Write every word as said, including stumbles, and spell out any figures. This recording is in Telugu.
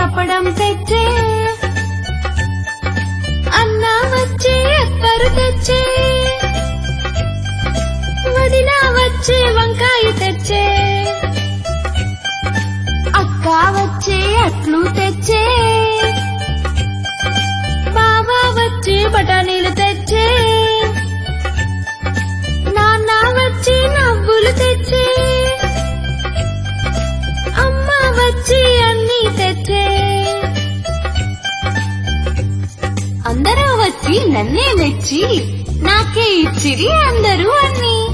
అప్పడం తెచ్చే, అన్న వచ్చి ఎప్పరు తెచ్చే, వదిన వచ్చి వంకాయ తెచ్చే, అక్క వచ్చి అట్లు తెచ్చే, బావ వచ్చి బఠానీలు తెచ్చే, నాన్న వచ్చి నవ్వులు తెచ్చే, అమ్మ వచ్చి అన్నీ తెచ్చే. అందరూ వచ్చి నన్నే మెచ్చి నాకే ఇచ్చిరి అందరూ అన్నీ.